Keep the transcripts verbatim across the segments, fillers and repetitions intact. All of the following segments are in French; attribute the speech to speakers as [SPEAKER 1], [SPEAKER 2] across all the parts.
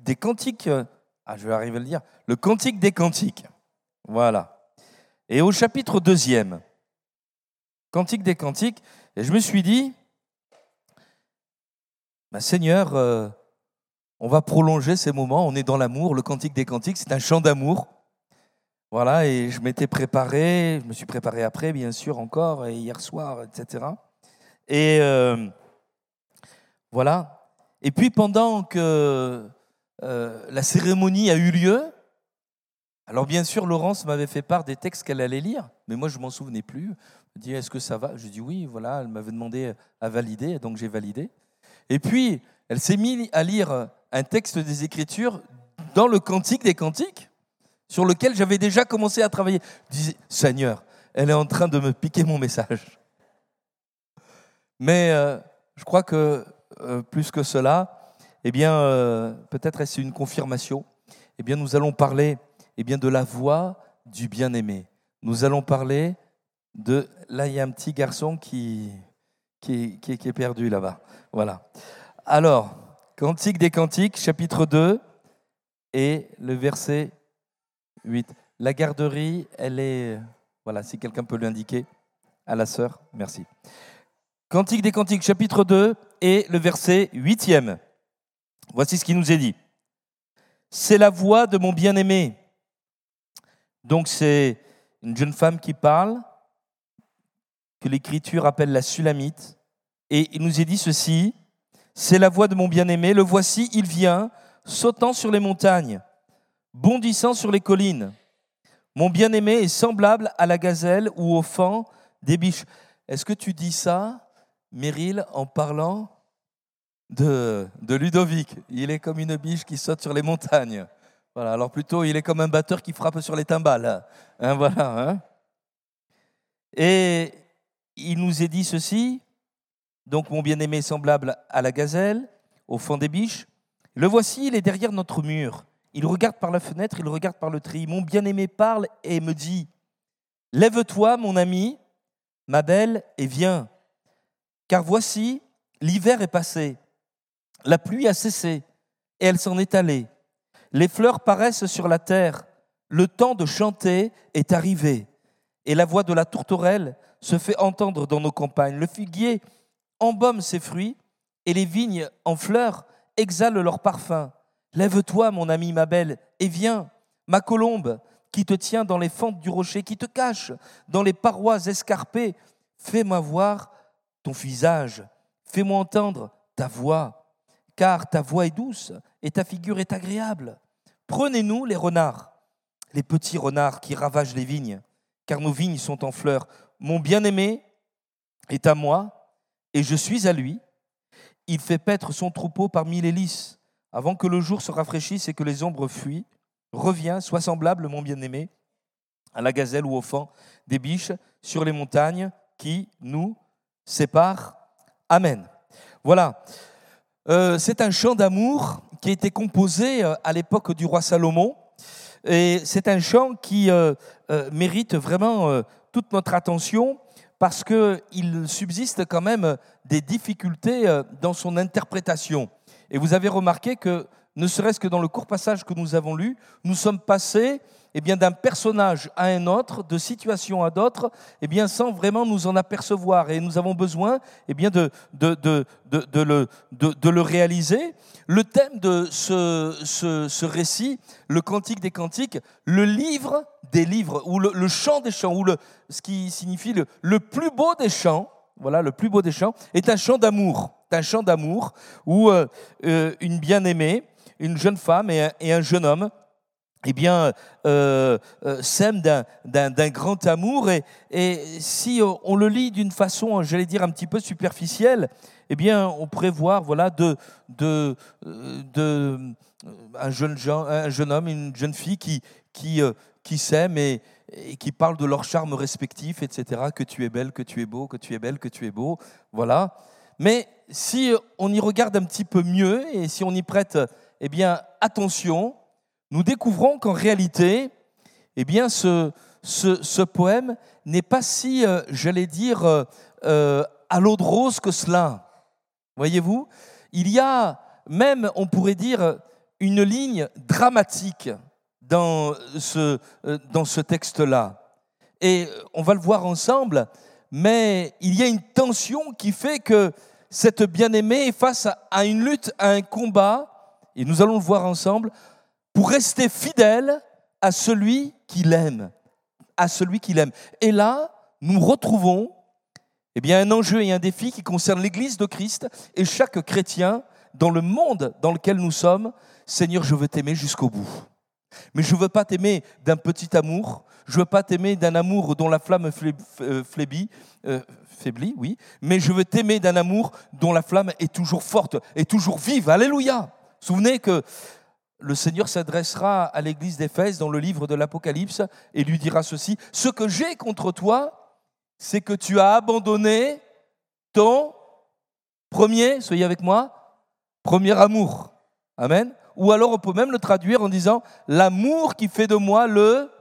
[SPEAKER 1] des cantiques, euh, ah, je vais arriver à le dire, le cantique des cantiques. Voilà. Et au chapitre deuxième, cantique des cantiques, et je me suis dit, bah, Seigneur, euh, on va prolonger ces moments, on est dans l'amour, le cantique des cantiques, c'est un chant d'amour. Voilà, et je m'étais préparé, je me suis préparé après, bien sûr, encore, et hier soir, et cetera. Et euh, voilà. Et puis pendant que euh, la cérémonie a eu lieu, alors bien sûr, Laurence m'avait fait part des textes qu'elle allait lire, mais moi je ne m'en souvenais plus. Elle me dit, est-ce que ça va ? Je dis oui, voilà, elle m'avait demandé à valider, donc j'ai validé. Et puis, elle s'est mise à lire un texte des Écritures dans le Cantique des Cantiques, sur lequel j'avais déjà commencé à travailler. Je disais, Seigneur, elle est en train de me piquer mon message. Mais euh, je crois que euh, plus que cela, eh bien, euh, peut-être est-ce une confirmation. Eh bien, nous allons parler eh bien, de la voix du bien-aimé. Nous allons parler de... Là, il y a un petit garçon qui, qui, qui, qui est perdu là-bas. Voilà. Alors, Cantique des Cantiques, chapitre deux, et le verset huit. La garderie, elle est... Voilà, si quelqu'un peut l'indiquer à la sœur, merci. Cantique des Cantiques, chapitre deux, et le verset huitième. Voici ce qui nous est dit. C'est la voix de mon bien-aimé. Donc c'est une jeune femme qui parle, que l'Écriture appelle la Sulamite. Et il nous est dit ceci, c'est la voix de mon bien-aimé, le voici, il vient, sautant sur les montagnes, bondissant sur les collines. Mon bien-aimé est semblable à la gazelle ou au faon des biches. Est-ce que tu dis ça, Meryl, en parlant de, de Ludovic ? Il est comme une biche qui saute sur les montagnes. Voilà, alors plutôt, il est comme un batteur qui frappe sur les timbales. Hein, voilà. Hein. Et il nous est dit ceci, donc mon bien-aimé est semblable à la gazelle, au faon des biches. Le voici, il est derrière notre mur. Il regarde par la fenêtre, il regarde par le treillis. Mon bien-aimé parle et me dit, « Lève-toi, mon ami, ma belle, et viens. Car voici, l'hiver est passé, la pluie a cessé, et elle s'en est allée. Les fleurs paraissent sur la terre, le temps de chanter est arrivé, et la voix de la tourterelle se fait entendre dans nos campagnes. Le figuier embaume ses fruits, et les vignes en fleurs exhalent leur parfum. Lève-toi, mon ami, ma belle, et viens, ma colombe, qui te tient dans les fentes du rocher, qui te cache dans les parois escarpées. Fais-moi voir ton visage, fais-moi entendre ta voix, car ta voix est douce et ta figure est agréable. Prenez-nous les renards, les petits renards qui ravagent les vignes, car nos vignes sont en fleurs. Mon bien-aimé est à moi et je suis à lui. Il fait paître son troupeau parmi les lys. Avant que le jour se rafraîchisse et que les ombres fuient, reviens, sois semblable, mon bien-aimé, à la gazelle ou au faon des biches sur les montagnes qui nous séparent. Amen. Voilà. Euh, c'est un chant d'amour qui a été composé à l'époque du roi Salomon. Et c'est un chant qui euh, euh, mérite vraiment euh, toute notre attention parce qu'il subsiste quand même des difficultés euh, dans son interprétation. Et vous avez remarqué que, ne serait-ce que dans le court passage que nous avons lu, nous sommes passés eh bien, d'un personnage à un autre, de situation à d'autres, eh bien, sans vraiment nous en apercevoir. Et nous avons besoin eh bien, de, de, de, de, de, le, de, de le réaliser. Le thème de ce, ce, ce récit, le Cantique des Cantiques, le livre des livres, ou le, le chant des chants, ou le, ce qui signifie le, le plus beau des chants, voilà, le plus beau des chants, est un chant d'amour. C'est un chant d'amour où euh, euh, une bien-aimée, une jeune femme et un, et un jeune homme, eh bien, euh, euh, s'aiment d'un, d'un, d'un grand amour. Et, et si on le lit d'une façon, j'allais dire, un petit peu superficielle, eh bien, on pourrait voir, voilà, de, de, de, un, jeune, un jeune homme, une jeune fille qui, qui, euh, qui s'aiment et, et qui parlent de leur charme respectif, et cetera. Que tu es belle, que tu es beau, que tu es belle, que tu es beau, voilà. Mais si on y regarde un petit peu mieux et si on y prête eh bien, attention, nous découvrons qu'en réalité, eh bien, ce, ce, ce poème n'est pas si, euh, j'allais dire, euh, euh, à l'eau de rose que cela. Voyez-vous, il y a même, on pourrait dire, une ligne dramatique dans ce, dans ce texte-là. Et on va le voir ensemble, mais il y a une tension qui fait que cette bien-aimée est face à une lutte, à un combat, et nous allons le voir ensemble, pour rester fidèle à celui qui l'aime, à celui qui l'aime. Et là, nous retrouvons eh bien, un enjeu et un défi qui concerne l'Église de Christ et chaque chrétien dans le monde dans lequel nous sommes. Seigneur, je veux t'aimer jusqu'au bout. Mais je ne veux pas t'aimer d'un petit amour, je ne veux pas t'aimer d'un amour dont la flamme faiblit, euh, faiblit, oui, mais je veux t'aimer d'un amour dont la flamme est toujours forte, est toujours vive. Alléluia. Souvenez que le Seigneur s'adressera à l'église d'Éphèse dans le livre de l'Apocalypse et lui dira ceci: ce que j'ai contre toi, c'est que tu as abandonné ton premier, soyez avec moi, premier amour. Amen. Ou alors on peut même le traduire en disant l'amour qui fait de moi le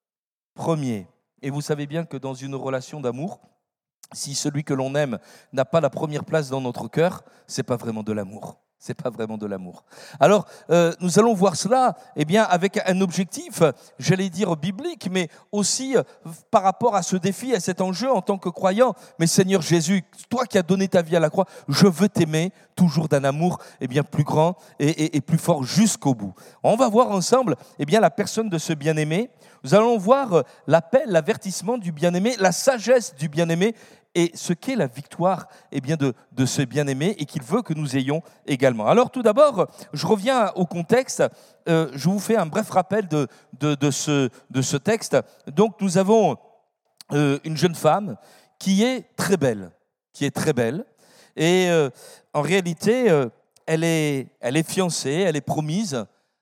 [SPEAKER 1] premier. Et vous savez bien que dans une relation d'amour, si celui que l'on aime n'a pas la première place dans notre cœur, c'est pas vraiment de l'amour. C'est pas vraiment de l'amour. Alors, euh, nous allons voir cela eh bien, avec un objectif, j'allais dire biblique, mais aussi euh, par rapport à ce défi, à cet enjeu en tant que croyant. Mais Seigneur Jésus, toi qui as donné ta vie à la croix, je veux t'aimer toujours d'un amour eh bien, plus grand et, et, et plus fort jusqu'au bout. On va voir ensemble eh bien, la personne de ce bien-aimé. Nous allons voir l'appel, l'avertissement du bien-aimé, la sagesse du bien-aimé, et ce qu'est la victoire eh bien, de, de ce bien-aimé et qu'il veut que nous ayons également. Alors tout d'abord, je reviens au contexte, euh, je vous fais un bref rappel de, de, de, ce, de ce texte. Donc nous avons euh, une jeune femme qui est très belle, qui est très belle, et euh, en réalité, euh, elle, est, elle est fiancée, elle est promise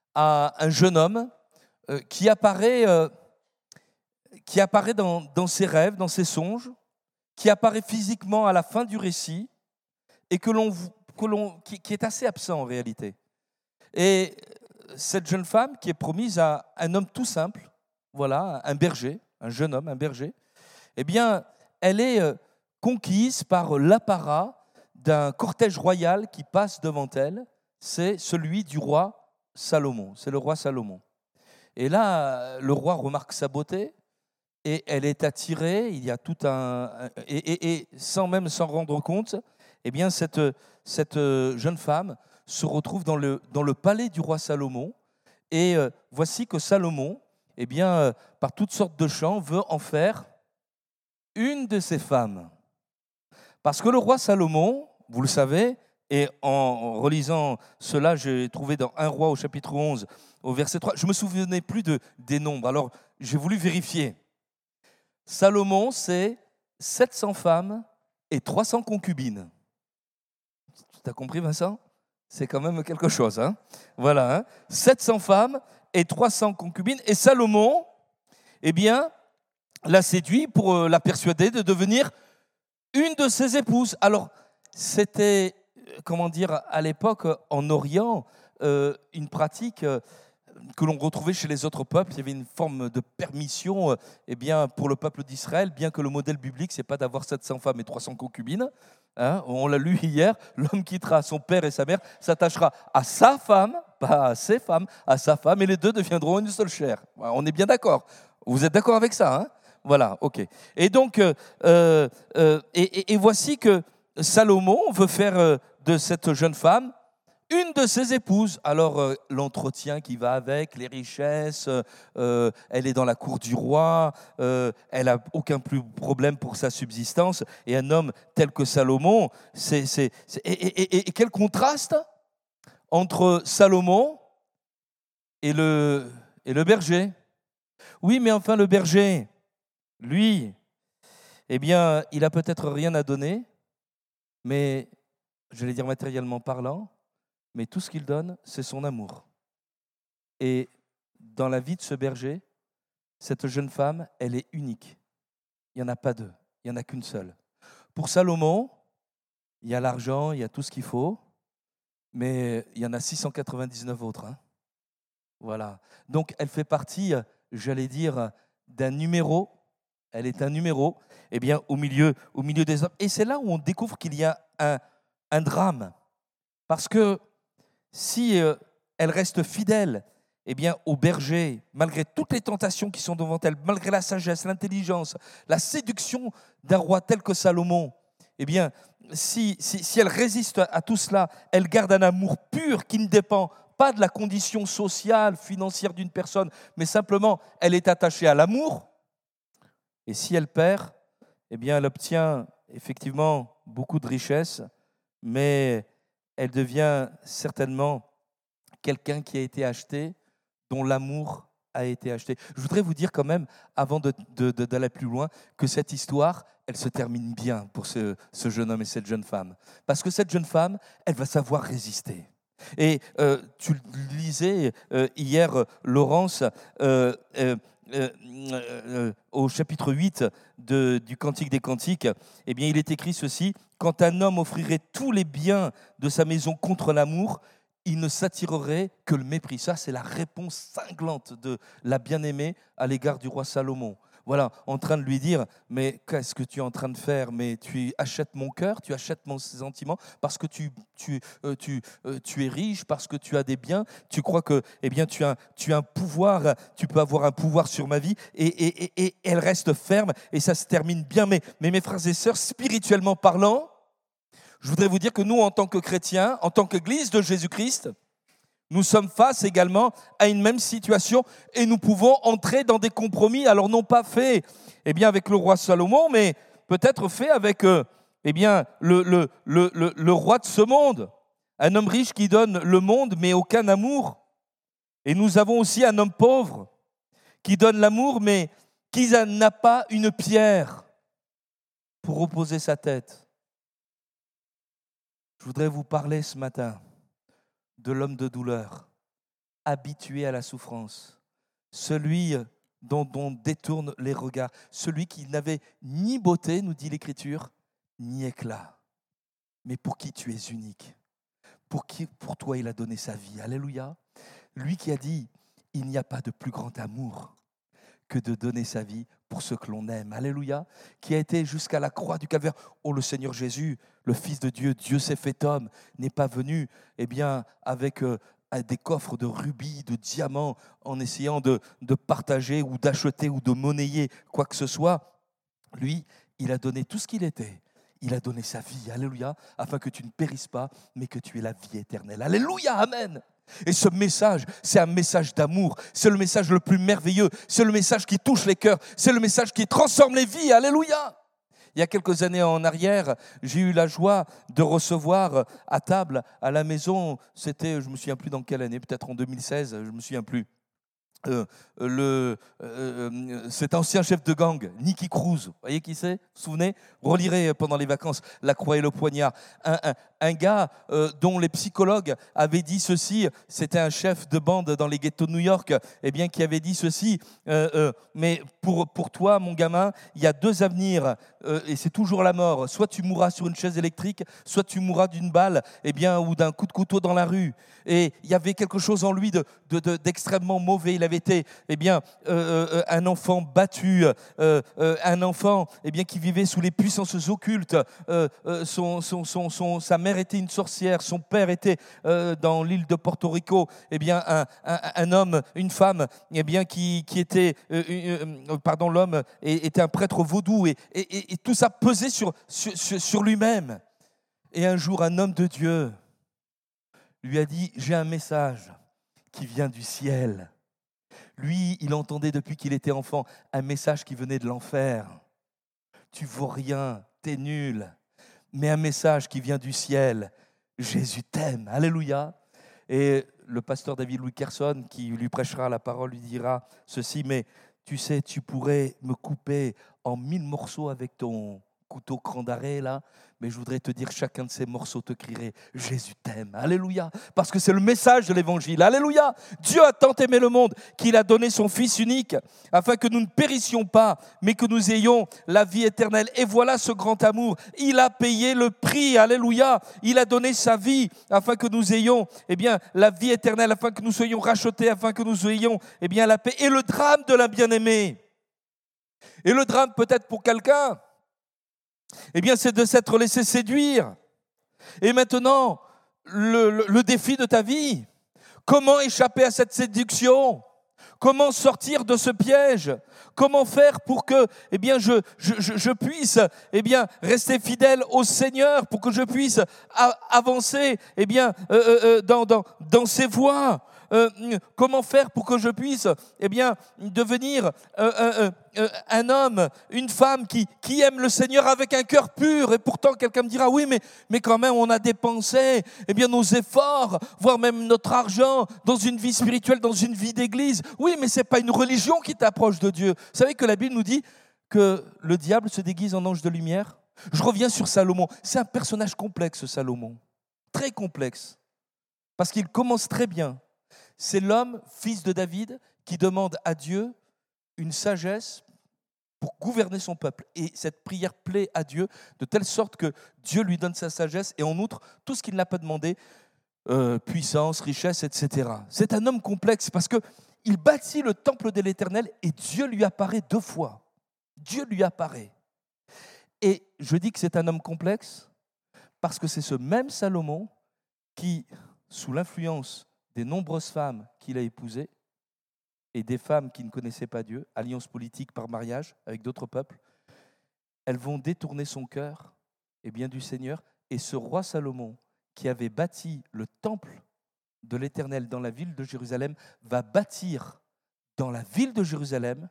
[SPEAKER 1] à un jeune homme euh, qui apparaît, euh, qui apparaît dans, dans ses rêves, dans ses songes, qui apparaît physiquement à la fin du récit et que l'on, que l'on, qui, qui est assez absent en réalité. Et cette jeune femme qui est promise à un homme tout simple, voilà, un berger, un jeune homme, un berger, eh bien, elle est conquise par l'apparat d'un cortège royal qui passe devant elle. C'est celui du roi Salomon, c'est le roi Salomon. Et là, le roi remarque sa beauté, et elle est attirée, il y a tout un... Et, et, et sans même s'en rendre compte, eh bien cette, cette jeune femme se retrouve dans le, dans le palais du roi Salomon. Et euh, voici que Salomon, eh bien, euh, par toutes sortes de chants, veut en faire une de ses femmes. Parce que le roi Salomon, vous le savez, et en relisant cela, j'ai trouvé dans un roi au chapitre onze, au verset trois, je ne me souvenais plus de, des nombres, alors j'ai voulu vérifier. Salomon, c'est sept cents femmes et trois cents concubines. Tu as compris, Vincent ? C'est quand même quelque chose. Hein, voilà, hein, sept cents femmes et trois cents concubines. Et Salomon, eh bien, l'a séduit pour la persuader de devenir une de ses épouses. Alors, c'était, comment dire, à l'époque, en Orient, euh, une pratique... Euh, que l'on retrouvait chez les autres peuples. Il y avait une forme de permission euh, eh bien, pour le peuple d'Israël, bien que le modèle biblique, ce n'est pas d'avoir sept cents femmes et trois cents concubines. Hein, on l'a lu hier, l'homme quittera son père et sa mère, s'attachera à sa femme, pas à ses femmes, à sa femme, et les deux deviendront une seule chair. On est bien d'accord. Vous êtes d'accord avec ça, hein ? Voilà, ok. Et donc, euh, euh, et, et, et voici que Salomon veut faire euh, de cette jeune femme une de ses épouses. Alors, euh, l'entretien qui va avec, les richesses, euh, elle est dans la cour du roi, euh, elle n'a aucun plus problème pour sa subsistance. Et un homme tel que Salomon, c'est, c'est, c'est, et, et, et, et quel contraste entre Salomon et le, et le berger. Oui, mais enfin, le berger, lui, eh bien, il n'a peut-être rien à donner, mais, je vais dire matériellement parlant, mais tout ce qu'il donne, c'est son amour. Et dans la vie de ce berger, cette jeune femme, elle est unique. Il n'y en a pas deux, il n'y en a qu'une seule. Pour Salomon, il y a l'argent, il y a tout ce qu'il faut, mais il y en a six cent quatre-vingt-dix-neuf autres. Hein. Voilà. Donc, elle fait partie, j'allais dire, d'un numéro. Elle est un numéro, eh bien, au milieu, au milieu des hommes. Et c'est là où on découvre qu'il y a un, un drame. Parce que si euh, elle reste fidèle eh bien, au berger, malgré toutes les tentations qui sont devant elle, malgré la sagesse, l'intelligence, la séduction d'un roi tel que Salomon, eh bien, si, si, si elle résiste à tout cela, elle garde un amour pur qui ne dépend pas de la condition sociale, financière d'une personne, mais simplement, elle est attachée à l'amour. Et si elle perd, eh bien, elle obtient effectivement beaucoup de richesses, mais elle devient certainement quelqu'un qui a été acheté, dont l'amour a été acheté. Je voudrais vous dire quand même, avant de, de, de, d'aller plus loin, que cette histoire, elle se termine bien pour ce, ce jeune homme et cette jeune femme. Parce que cette jeune femme, elle va savoir résister. Et euh, tu le lisais euh, hier, Laurence, euh, euh, euh, euh, au chapitre huit de, du Cantique des Cantiques, eh bien, il est écrit ceci: « Quand un homme offrirait tous les biens de sa maison contre l'amour, il ne s'attirerait que le mépris. » Ça, c'est la réponse cinglante de la bien-aimée à l'égard du roi Salomon. Voilà, en train de lui dire, mais qu'est-ce que tu es en train de faire? Mais tu achètes mon cœur, tu achètes mon sentiment, parce que tu, tu, euh, tu, euh, tu es riche, parce que tu as des biens, tu crois que eh bien, tu, as, tu as un pouvoir, tu peux avoir un pouvoir sur ma vie, et, et, et, et elle reste ferme, et ça se termine bien. Mais, mais mes frères et sœurs, spirituellement parlant, je voudrais vous dire que nous, en tant que chrétiens, en tant qu'Église de Jésus-Christ, nous sommes face également à une même situation et nous pouvons entrer dans des compromis, alors non pas faits eh bien, avec le roi Salomon, mais peut-être faits avec euh, eh bien, le, le, le, le, le roi de ce monde, un homme riche qui donne le monde mais aucun amour. Et nous avons aussi un homme pauvre qui donne l'amour mais qui n'a pas une pierre pour reposer sa tête. Je voudrais vous parler ce matin de l'homme de douleur, habitué à la souffrance, celui dont on détourne les regards, celui qui n'avait ni beauté, nous dit l'Écriture, ni éclat, mais pour qui tu es unique, pour qui, pour toi il a donné sa vie. Alléluia. Lui qui a dit, il n'y a pas de plus grand amour que de donner sa vie pour ceux que l'on aime. Alléluia. Qui a été jusqu'à la croix du calvaire. Oh, le Seigneur Jésus, le Fils de Dieu, Dieu s'est fait homme, n'est pas venu eh bien, avec euh, des coffres de rubis, de diamants, en essayant de, de partager ou d'acheter ou de monnayer quoi que ce soit. Lui, il a donné tout ce qu'il était. Il a donné sa vie, alléluia, afin que tu ne périsses pas, mais que tu aies la vie éternelle. Alléluia, amen. Et ce message, c'est un message d'amour, c'est le message le plus merveilleux, c'est le message qui touche les cœurs, c'est le message qui transforme les vies, alléluia. Il y a quelques années en arrière, j'ai eu la joie de recevoir à table, à la maison, c'était, je ne me souviens plus dans quelle année, peut-être en deux mille seize, je ne me souviens plus, Euh, le, euh, cet ancien chef de gang, Nicky Cruz, vous voyez qui c'est? Vous vous souvenez? Relirez pendant les vacances La Croix et le Poignard. Un, un, un gars euh, dont les psychologues avaient dit ceci, c'était un chef de bande dans les ghettos de New York, eh bien, qui avait dit ceci, euh, euh, mais pour, pour toi, mon gamin, il y a deux avenirs, euh, et c'est toujours la mort. Soit tu mourras sur une chaise électrique, soit tu mourras d'une balle eh bien, ou d'un coup de couteau dans la rue. Et il y avait quelque chose en lui de, de, de, d'extrêmement mauvais. Il avait été eh bien, euh, euh, un enfant battu, euh, euh, un enfant eh bien, qui vivait sous les puissances occultes. Euh, euh, son, son, son, son, sa mère était une sorcière, son père était euh, dans l'île de Porto Rico, eh bien, un, un, un homme, une femme eh bien, qui, qui était, euh, euh, pardon, l'homme était un prêtre vaudou et, et, et tout ça pesait sur, sur, sur lui-même. Et un jour, un homme de Dieu lui a dit, j'ai un message qui vient du ciel. Lui, il entendait depuis qu'il était enfant un message qui venait de l'enfer. Tu vaux rien, t'es nul. Mais un message qui vient du ciel. Jésus t'aime. Alléluia. Et le pasteur David Louis Kerson, qui lui prêchera la parole, lui dira ceci, mais tu sais, tu pourrais me couper en mille morceaux avec ton couteau cran d'arrêt là, mais je voudrais te dire, chacun de ces morceaux te crierait, Jésus t'aime, alléluia, parce que c'est le message de l'évangile, alléluia. Dieu a tant aimé le monde qu'il a donné son Fils unique, afin que nous ne périssions pas, mais que nous ayons la vie éternelle. Et voilà ce grand amour, il a payé le prix, alléluia, il a donné sa vie, afin que nous ayons eh bien, la vie éternelle, afin que nous soyons rachetés, afin que nous ayons eh bien, la paix. Et le drame de la bien-aimée, et le drame peut-être pour quelqu'un, eh bien, c'est de s'être laissé séduire. Et maintenant, le, le, le défi de ta vie, Comment échapper à cette séduction ? Comment sortir de ce piège ? Comment faire pour que eh bien, je, je, je puisse eh bien, rester fidèle au Seigneur, pour que je puisse a- avancer eh bien, euh, euh, dans, dans, dans ses voies ? Euh, comment faire pour que je puisse eh bien, devenir euh, euh, euh, un homme, une femme qui, qui aime le Seigneur avec un cœur pur? Et pourtant, quelqu'un me dira, oui, mais, mais quand même, on a dépensé eh bien, nos efforts, voire même notre argent, dans une vie spirituelle, dans une vie d'église. Oui, mais ce n'est pas une religion qui t'approche de Dieu. Vous savez que la Bible nous dit que le diable se déguise en ange de lumière. Je reviens sur Salomon. C'est un personnage complexe, Salomon. Très complexe. Parce qu'il commence très bien. C'est l'homme, fils de David, qui demande à Dieu une sagesse pour gouverner son peuple. Et cette prière plaît à Dieu de telle sorte que Dieu lui donne sa sagesse et en outre, tout ce qu'il n'a pas demandé, euh, puissance, richesse, et cetera. C'est un homme complexe parce qu'il bâtit le temple de l'Éternel et Dieu lui apparaît deux fois. Dieu lui apparaît. Et je dis que c'est un homme complexe parce que c'est ce même Salomon qui, sous l'influence des nombreuses femmes qu'il a épousées et des femmes qui ne connaissaient pas Dieu, alliance politique par mariage avec d'autres peuples, elles vont détourner son cœur eh bien, du Seigneur. Et ce roi Salomon, qui avait bâti le temple de l'Éternel dans la ville de Jérusalem, va bâtir dans la ville de Jérusalem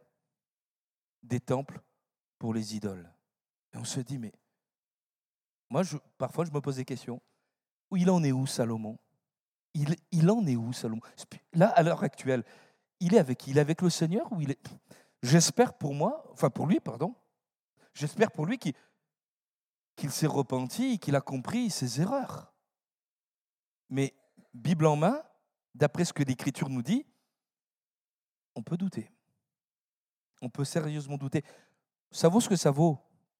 [SPEAKER 1] des temples pour les idoles. Et on se dit, mais moi, je, parfois, je me pose des questions. Où il en est où, Salomon ? Il, il en est où, Salomon ? Là, à l'heure actuelle, il est avec, il est avec le Seigneur ou il est... J'espère pour moi, enfin pour lui, pardon, j'espère pour lui qu'il, qu'il s'est repenti, qu'il a compris ses erreurs. Mais, Bible en main, d'après ce que l'Écriture nous dit, on peut douter. On peut sérieusement douter. Ça vaut ce que ça vaut.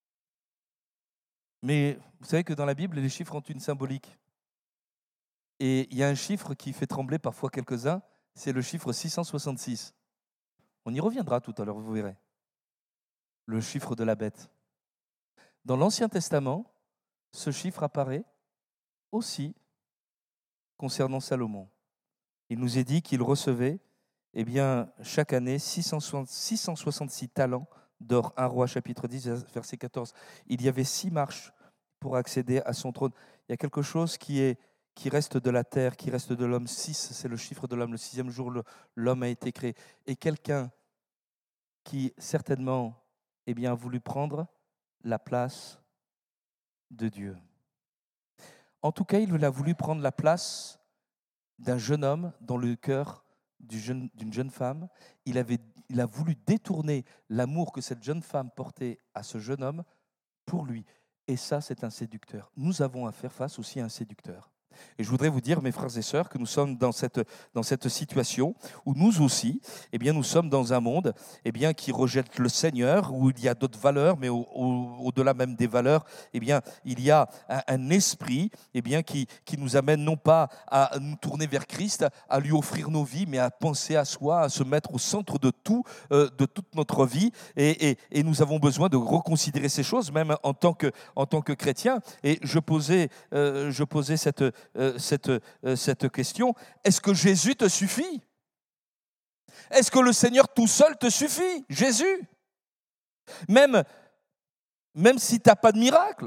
[SPEAKER 1] Mais vous savez que dans la Bible, les chiffres ont une symbolique. Et il y a un chiffre qui fait trembler parfois quelques-uns, c'est le chiffre six cent soixante-six. On y reviendra tout à l'heure, vous verrez. Le chiffre de la bête. Dans l'Ancien Testament, ce chiffre apparaît aussi concernant Salomon. Il nous est dit qu'il recevait eh bien, chaque année six cent soixante-six talents d'or. un Roi chapitre dix, verset quatorze. Il y avait six marches pour accéder à son trône. Il y a quelque chose qui est qui reste de la terre, qui reste de l'homme. Six, c'est le chiffre de l'homme. Le sixième jour, le, l'homme a été créé. Et quelqu'un qui, certainement, eh bien, a voulu prendre la place de Dieu. En tout cas, il a voulu prendre la place d'un jeune homme dans le cœur du jeune, d'une jeune femme. Il, avait, il a voulu détourner l'amour que cette jeune femme portait à ce jeune homme pour lui. Et ça, c'est un séducteur. Nous avons à faire face aussi à un séducteur. Et je voudrais vous dire, mes frères et sœurs, que nous sommes dans cette, dans cette situation où nous aussi, eh bien, nous sommes dans un monde eh bien, qui rejette le Seigneur, où il y a d'autres valeurs, mais au, au, au-delà même des valeurs, eh bien, il y a un, un esprit eh bien, qui, qui nous amène non pas à nous tourner vers Christ, à lui offrir nos vies, mais à penser à soi, à se mettre au centre de tout, euh, de toute notre vie. Et, et, et nous avons besoin de reconsidérer ces choses, même en tant que, en tant que chrétiens. Et je posais, euh, je posais cette... Euh, cette, euh, cette question, est-ce que Jésus te suffit ? Est-ce que le Seigneur tout seul te suffit ? Jésus ? Même, même si tu n'as pas de miracle,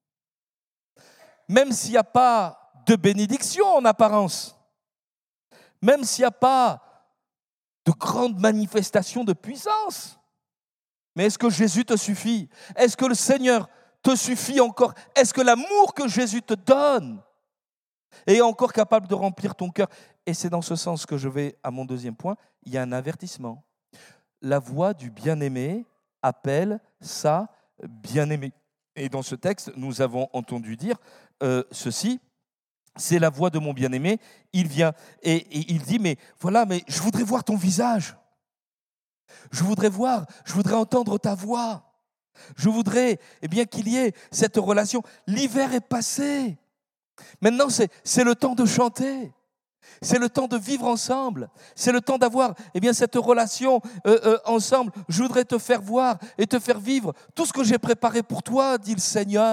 [SPEAKER 1] même s'il n'y a pas de bénédiction en apparence, même s'il n'y a pas de grandes manifestations de puissance, mais est-ce que Jésus te suffit ? Est-ce que le Seigneur te suffit encore ? Est-ce que l'amour que Jésus te donne est encore capable de remplir ton cœur ? Et c'est dans ce sens que je vais à mon deuxième point. Il y a un avertissement. La voix du bien-aimé appelle sa bien-aimée. Et dans ce texte, nous avons entendu dire euh, ceci. C'est la voix de mon bien-aimé. Il vient et, et il dit, mais voilà, mais je voudrais voir ton visage. Je voudrais voir, je voudrais entendre ta voix. Je voudrais eh bien, qu'il y ait cette relation. L'hiver est passé. Maintenant, c'est, c'est le temps de chanter, c'est le temps de vivre ensemble, c'est le temps d'avoir eh bien, cette relation euh, euh, ensemble. Je voudrais te faire voir et te faire vivre tout ce que j'ai préparé pour toi, dit le Seigneur.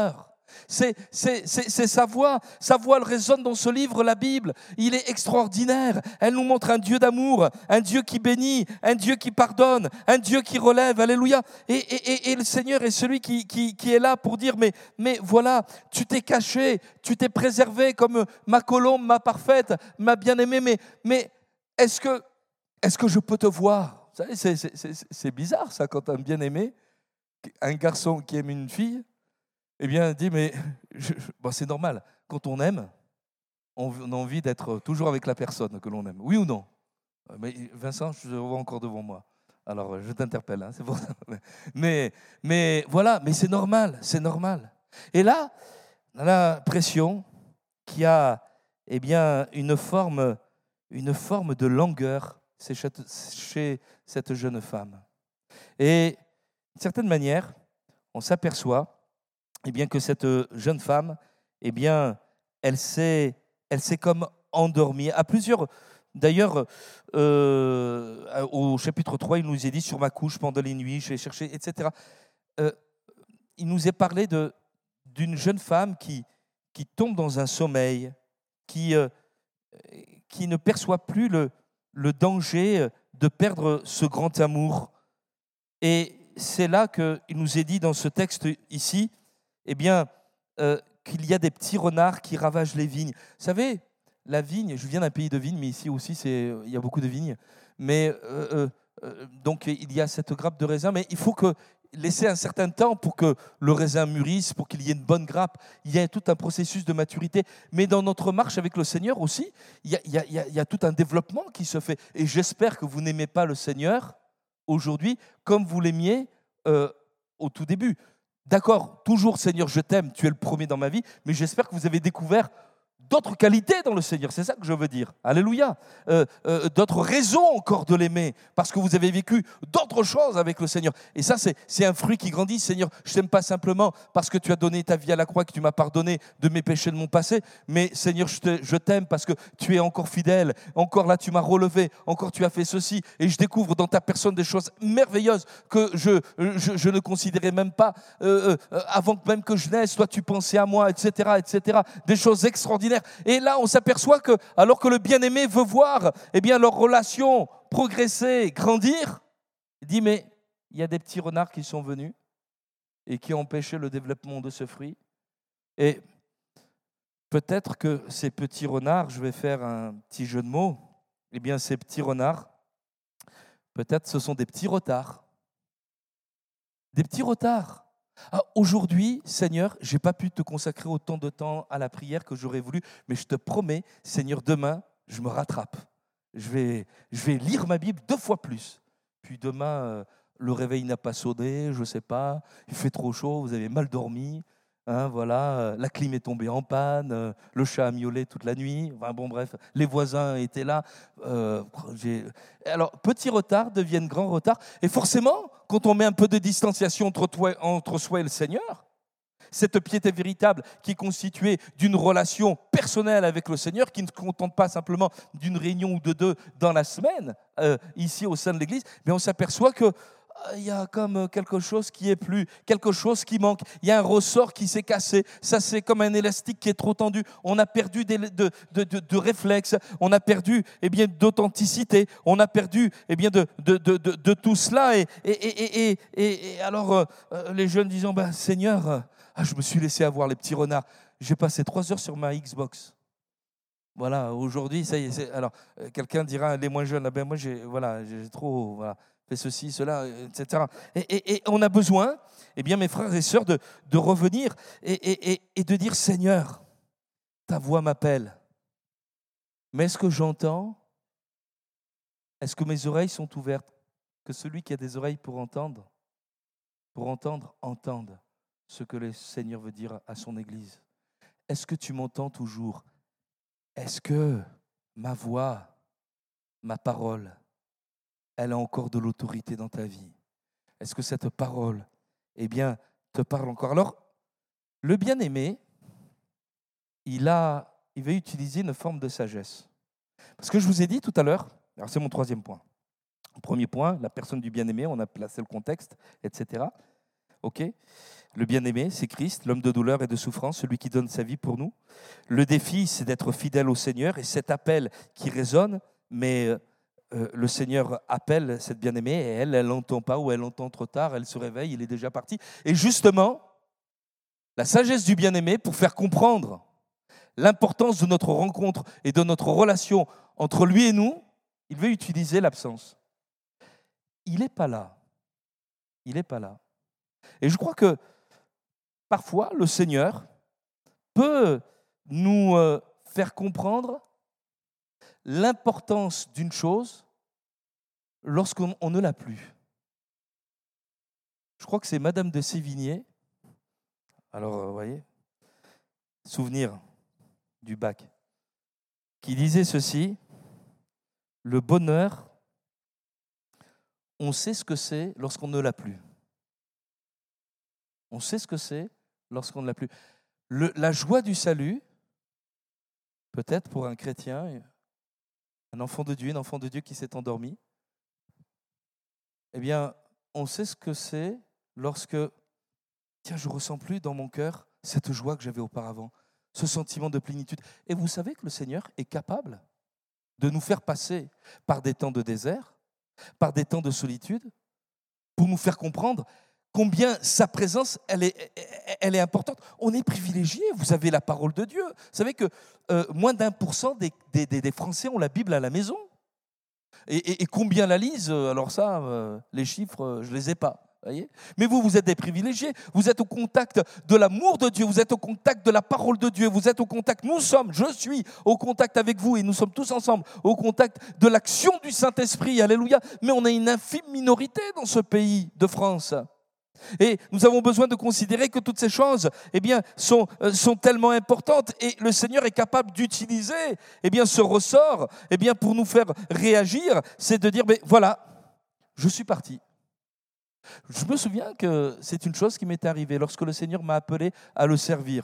[SPEAKER 1] C'est, c'est, c'est, c'est sa voix. Sa voix, elle résonne dans ce livre, la Bible. Il est extraordinaire. Elle nous montre un Dieu d'amour, un Dieu qui bénit, un Dieu qui pardonne, un Dieu qui relève. Alléluia. Et, et, et, et le Seigneur est celui qui, qui, qui est là pour dire, mais, mais voilà, tu t'es caché, tu t'es préservé comme ma colombe, ma parfaite, ma bien-aimée, mais, mais est-ce que, est-ce que je peux te voir? Vous savez, c'est, c'est, c'est, c'est bizarre ça, quand un bien-aimé, un garçon qui aime une fille, eh bien, dit, mais je, je, bon, c'est normal. Quand on aime, on, on a envie d'être toujours avec la personne que l'on aime. Oui ou non? Mais Vincent, je te vois encore devant moi. Alors, je t'interpelle, hein, c'est pour ça. Mais, mais voilà, mais c'est normal, c'est normal. Et là, on a l'impression qu'il y a eh bien, une forme, une forme de langueur chez cette jeune femme. Et d'une certaine manière, on s'aperçoit eh bien, que cette jeune femme, eh bien, elle s'est, elle s'est comme endormie. À plusieurs, d'ailleurs, euh, au chapitre trois, il nous est dit, sur ma couche pendant les nuits, je vais chercher, et cetera. Euh, il nous est parlé de, d'une jeune femme qui, qui tombe dans un sommeil, qui, euh, qui ne perçoit plus le, le danger de perdre ce grand amour. Et c'est là qu'il nous est dit dans ce texte ici, eh bien, euh, qu'il y a des petits renards qui ravagent les vignes. Vous savez, la vigne, je viens d'un pays de vignes, mais ici aussi, c'est, il y a beaucoup de vignes. Mais euh, euh, donc, il y a cette grappe de raisin, mais il faut que, laisser un certain temps pour que le raisin mûrisse, pour qu'il y ait une bonne grappe. Il y a tout un processus de maturité. Mais dans notre marche avec le Seigneur aussi, il y a, il y a, il y a, il y a tout un développement qui se fait. Et j'espère que vous n'aimez pas le Seigneur aujourd'hui comme vous l'aimiez euh, au tout début. D'accord, toujours Seigneur, je t'aime, tu es le premier dans ma vie, mais j'espère que vous avez découvert d'autres qualités dans le Seigneur, c'est ça que je veux dire. Alléluia. Euh, euh, d'autres raisons encore de l'aimer, parce que vous avez vécu d'autres choses avec le Seigneur. Et ça, c'est, c'est un fruit qui grandit. Seigneur, je ne t'aime pas simplement parce que tu as donné ta vie à la croix, que tu m'as pardonné de mes péchés de mon passé, mais Seigneur, je, te, je t'aime parce que tu es encore fidèle. Encore là, tu m'as relevé. Encore tu as fait ceci. Et je découvre dans ta personne des choses merveilleuses que je, je, je ne considérais même pas euh, euh, avant même que je naisse. Toi, tu pensais à moi, et cetera, et cetera. Des choses extraordinaires. Et là, on s'aperçoit que, alors que le bien-aimé veut voir eh bien, leur relation progresser, grandir, il dit, mais il y a des petits renards qui sont venus et qui ont empêché le développement de ce fruit. Et peut-être que ces petits renards, je vais faire un petit jeu de mots, eh bien, ces petits renards, peut-être ce sont des petits retards. Des petits retards. Ah, aujourd'hui, Seigneur, je n'ai pas pu te consacrer autant de temps à la prière que j'aurais voulu, mais je te promets, Seigneur, demain, je me rattrape. Je vais, je vais lire ma Bible deux fois plus. Puis demain, euh, le réveil n'a pas sonné, je ne sais pas, il fait trop chaud, vous avez mal dormi, hein, voilà, euh, la clim est tombée en panne, euh, le chat a miaulé toute la nuit, enfin bon bref, les voisins étaient là. Euh, j'ai... Alors, petits retards deviennent grands retards, et forcément, quand on met un peu de distanciation entre, toi, entre soi et le Seigneur, cette piété véritable qui est constituée d'une relation personnelle avec le Seigneur, qui ne se contente pas simplement d'une réunion ou de deux dans la semaine, euh, ici au sein de l'Église, mais on s'aperçoit que il y a comme quelque chose qui est plus, quelque chose qui manque. Il y a un ressort qui s'est cassé. Ça, c'est comme un élastique qui est trop tendu. On a perdu des, de, de, de, de réflexes. On a perdu eh bien, d'authenticité. On a perdu eh bien, de, de, de, de, de tout cela. Et, et, et, et, et, et alors, euh, les jeunes disant, ben, Seigneur, euh, ah, je me suis laissé avoir les petits renards. J'ai passé trois heures sur ma Xbox. Voilà, aujourd'hui, ça y est. C'est, alors, euh, quelqu'un dira, les moins jeunes, ah ben, moi, j'ai, voilà, j'ai trop... Voilà. Fait ceci, cela, et cetera. Et, et, et on a besoin, eh bien, mes frères et sœurs, de, de revenir et, et, et, et de dire, Seigneur, ta voix m'appelle. Mais est-ce que j'entends? Est-ce que mes oreilles sont ouvertes? Que celui qui a des oreilles pour entendre, pour entendre, entende ce que le Seigneur veut dire à son Église. Est-ce que tu m'entends toujours? Est-ce que ma voix, ma parole, elle a encore de l'autorité dans ta vie? Est-ce que cette parole, eh bien, te parle encore? Alors, le bien-aimé, il, a, il va utiliser une forme de sagesse. Parce que je vous ai dit tout à l'heure, alors c'est mon troisième point. Premier point, la personne du bien-aimé, on a placé le contexte, et cetera. ok ? Le bien-aimé, c'est Christ, l'homme de douleur et de souffrance, celui qui donne sa vie pour nous. Le défi, c'est d'être fidèle au Seigneur, et cet appel qui résonne, mais euh, le Seigneur appelle cette bien-aimée, et elle, elle n'entend pas, ou elle entend trop tard, elle se réveille, il est déjà parti. Et justement, la sagesse du bien-aimé, pour faire comprendre l'importance de notre rencontre et de notre relation entre lui et nous, il veut utiliser l'absence. Il n'est pas là. Il n'est pas là. Et je crois que parfois, le Seigneur peut nous euh, faire comprendre l'importance d'une chose lorsqu'on on ne l'a plus. Je crois que c'est Madame de Sévigné. Alors, vous voyez, souvenir du bac, qui disait ceci: le bonheur, on sait ce que c'est lorsqu'on ne l'a plus. On sait ce que c'est lorsqu'on ne l'a plus. Le, la joie du salut, peut-être pour un chrétien, un enfant de Dieu, un enfant de Dieu qui s'est endormi, eh bien, on sait ce que c'est lorsque, tiens, je ne ressens plus dans mon cœur cette joie que j'avais auparavant, ce sentiment de plénitude. Et vous savez que le Seigneur est capable de nous faire passer par des temps de désert, par des temps de solitude, pour nous faire comprendre combien sa présence, elle est, elle est importante. On est privilégié, vous avez la parole de Dieu. Vous savez que euh, moins d'un pour cent des, des, des Français ont la Bible à la maison. Et, et, et combien la lisent? Alors ça, euh, les chiffres, je ne les ai pas. Voyez, mais vous, vous êtes des privilégiés, vous êtes au contact de l'amour de Dieu, vous êtes au contact de la parole de Dieu, vous êtes au contact, nous sommes, je suis au contact avec vous et nous sommes tous ensemble au contact de l'action du Saint-Esprit, alléluia. Mais on est une infime minorité dans ce pays de France. Et nous avons besoin de considérer que toutes ces choses eh bien, sont, euh, sont tellement importantes et le Seigneur est capable d'utiliser eh bien, ce ressort eh bien, pour nous faire réagir, c'est de dire, mais voilà, je suis parti. Je me souviens que c'est une chose qui m'est arrivée lorsque le Seigneur m'a appelé à le servir.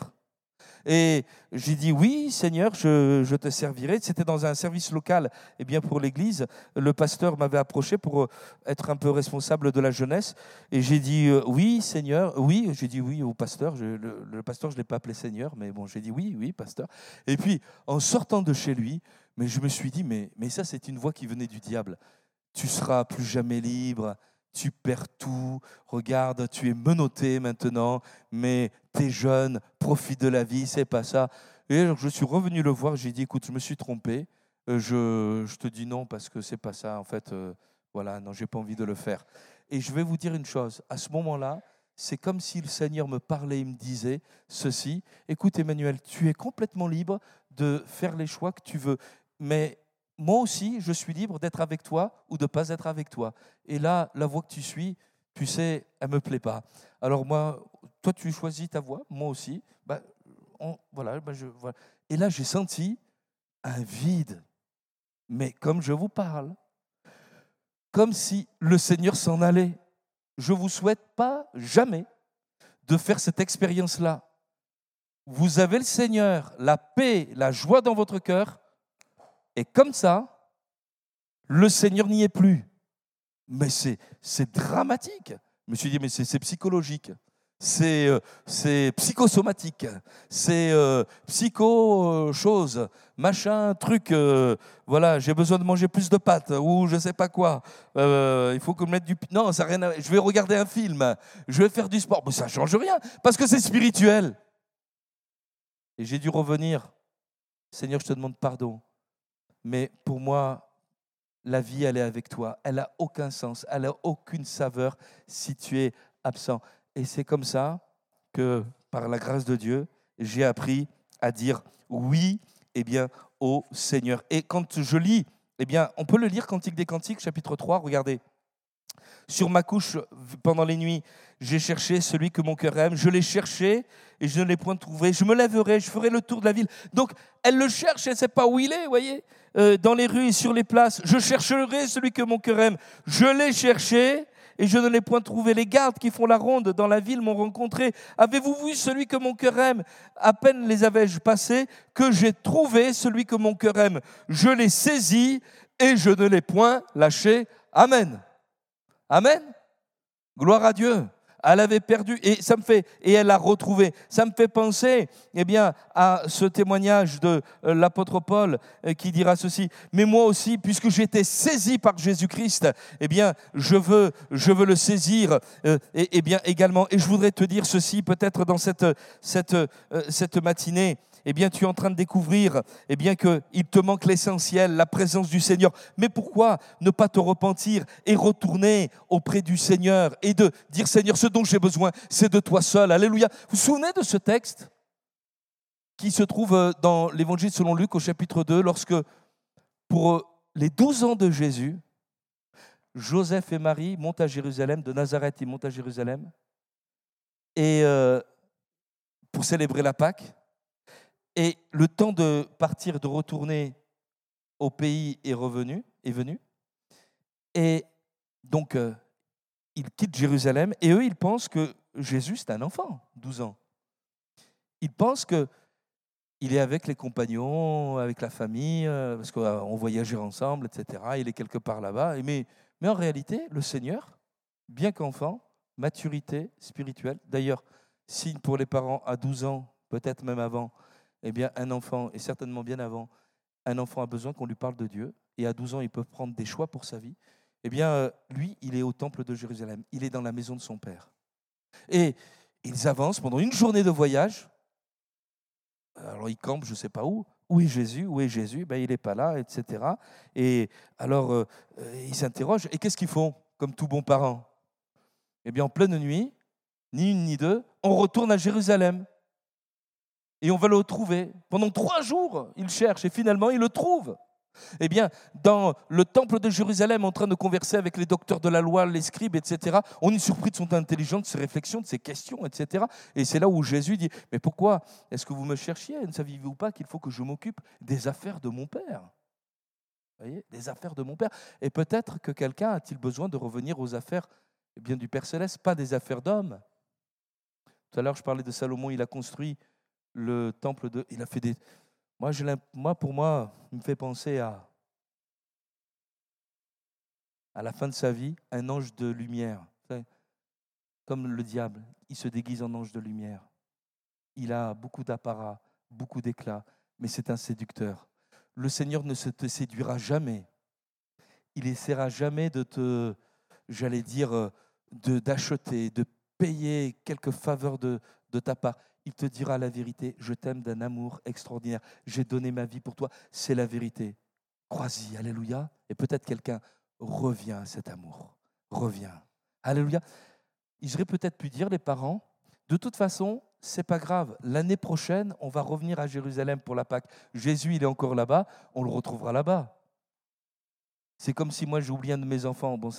[SPEAKER 1] Et j'ai dit oui, Seigneur, je, je te servirai. C'était dans un service local eh bien, pour l'église. Le pasteur m'avait approché pour être un peu responsable de la jeunesse. Et j'ai dit oui, Seigneur. Oui, j'ai dit oui au pasteur. Je, le, le pasteur, je ne l'ai pas appelé Seigneur, mais bon, j'ai dit oui, oui, pasteur. Et puis, en sortant de chez lui, mais je me suis dit, mais, mais ça, c'est une voix qui venait du diable. Tu seras plus jamais libre. Tu perds tout, regarde, tu es menotté maintenant, mais tu es jeune, profite de la vie, c'est pas ça. Et alors, je suis revenu le voir, j'ai dit, écoute, je me suis trompé, euh, je, je te dis non parce que c'est pas ça, en fait, euh, voilà, non, j'ai pas envie de le faire. Et je vais vous dire une chose, à ce moment-là, c'est comme si le Seigneur me parlait et me disait ceci, écoute Emmanuel, tu es complètement libre de faire les choix que tu veux, mais moi aussi, je suis libre d'être avec toi ou de ne pas être avec toi. Et là, la voie que tu suis, tu sais, elle ne me plaît pas. Alors moi, toi, tu choisis ta voie, moi aussi. Bah, on, voilà, bah je, voilà. Et là, j'ai senti un vide. Mais comme je vous parle, comme si le Seigneur s'en allait. Je ne vous souhaite pas jamais de faire cette expérience-là. Vous avez le Seigneur, la paix, la joie dans votre cœur. Et comme ça, le Seigneur n'y est plus. Mais c'est, c'est dramatique. Je me suis dit, mais c'est, c'est psychologique, c'est, euh, c'est psychosomatique, c'est euh, psycho-chose, euh, machin, truc, euh, voilà, j'ai besoin de manger plus de pâtes, ou je ne sais pas quoi, euh, il faut que je mette du... Non, ça n'a rien à... Je vais regarder un film, je vais faire du sport, mais ça ne change rien, parce que c'est spirituel. Et j'ai dû revenir, Seigneur, je te demande pardon. Mais pour moi, la vie, elle est avec toi. Elle n'a aucun sens, elle n'a aucune saveur si tu es absent. Et c'est comme ça que, par la grâce de Dieu, j'ai appris à dire oui eh bien, au Seigneur. Et quand je lis, eh bien, on peut le lire, Cantique des Cantiques, chapitre trois, regardez. Sur ma couche, pendant les nuits, j'ai cherché celui que mon cœur aime. Je l'ai cherché et je ne l'ai point trouvé. Je me lèverai, je ferai le tour de la ville. Donc, elle le cherche, elle ne sait pas où il est, vous voyez, euh, dans les rues et sur les places. Je chercherai celui que mon cœur aime. Je l'ai cherché et je ne l'ai point trouvé. Les gardes qui font la ronde dans la ville m'ont rencontré. Avez-vous vu celui que mon cœur aime? À peine les avais-je passés que j'ai trouvé celui que mon cœur aime. Je l'ai saisi et je ne l'ai point lâché. Amen. Amen. Gloire à Dieu. Elle avait perdu et ça me fait et elle l'a retrouvé. Ça me fait penser, eh bien, à ce témoignage de euh, l'apôtre Paul euh, qui dira ceci. Mais moi aussi, puisque j'ai été saisi par Jésus-Christ, eh bien, je veux, je veux le saisir. Euh, et, et bien également. Et je voudrais te dire ceci, peut-être dans cette cette euh, cette matinée. Eh bien, tu es en train de découvrir eh bien, qu'il te manque l'essentiel, la présence du Seigneur. Mais pourquoi ne pas te repentir et retourner auprès du Seigneur et de dire, Seigneur, ce dont j'ai besoin, c'est de toi seul. Alléluia. Vous vous souvenez de ce texte qui se trouve dans l'Évangile selon Luc au chapitre deux, lorsque pour les douze ans de Jésus, Joseph et Marie montent à Jérusalem, de Nazareth, ils montent à Jérusalem, et euh, pour célébrer la Pâque. Et le temps de partir, de retourner au pays est revenu, est venu. Et donc, euh, ils quittent Jérusalem et eux, ils pensent que Jésus, c'est un enfant, douze ans. Ils pensent qu'il est avec les compagnons, avec la famille, euh, parce qu'on voyageait ensemble, et cetera. Il est quelque part là-bas. Mais, mais en réalité, le Seigneur, bien qu'enfant, maturité spirituelle. D'ailleurs, signe pour les parents à douze ans, peut-être même avant, eh bien, un enfant, et certainement bien avant, un enfant a besoin qu'on lui parle de Dieu, et à douze ans, il peut prendre des choix pour sa vie. Eh bien, lui, il est au temple de Jérusalem, il est dans la maison de son père. Et ils avancent pendant une journée de voyage. Alors, ils campent, je ne sais pas où. Où est Jésus? Où est Jésus? Ben, il n'est pas là, et cetera. Et alors, euh, ils s'interrogent. Et qu'est-ce qu'ils font, comme tout bon parent? Eh bien, en pleine nuit, ni une ni deux, on retourne à Jérusalem. Et on va le trouver. Pendant trois jours, il cherche et finalement, il le trouve. Eh bien, dans le temple de Jérusalem, en train de converser avec les docteurs de la loi, les scribes, et cetera, on est surpris de son intelligence, de ses réflexions, de ses questions, et cetera. Et c'est là où Jésus dit, mais pourquoi est-ce que vous me cherchiez? Ne saviez-vous pas qu'il faut que je m'occupe des affaires de mon Père? Vous voyez, des affaires de mon Père. Et peut-être que quelqu'un a-t-il besoin de revenir aux affaires eh bien, du Père Céleste, pas des affaires d'hommes. Tout à l'heure, je parlais de Salomon, il a construit le temple de... Il a fait des... Moi, je moi, pour moi, il me fait penser à, à la fin de sa vie, un ange de lumière. Comme le diable, il se déguise en ange de lumière. Il a beaucoup d'apparat, beaucoup d'éclat, mais c'est un séducteur. Le Seigneur ne se te séduira jamais. Il essaiera jamais de te, j'allais dire, de, d'acheter, de payer quelques faveurs de, de ta part. Il te dira la vérité, je t'aime d'un amour extraordinaire, j'ai donné ma vie pour toi, c'est la vérité. Crois-y, alléluia. Et peut-être quelqu'un revient à cet amour, revient. Alléluia. Ils auraient peut-être pu dire, les parents, de toute façon, c'est pas grave, l'année prochaine, on va revenir à Jérusalem pour la Pâque. Jésus, il est encore là-bas, on le retrouvera là-bas. C'est comme si moi, j'ai oublié un de mes enfants. Bon,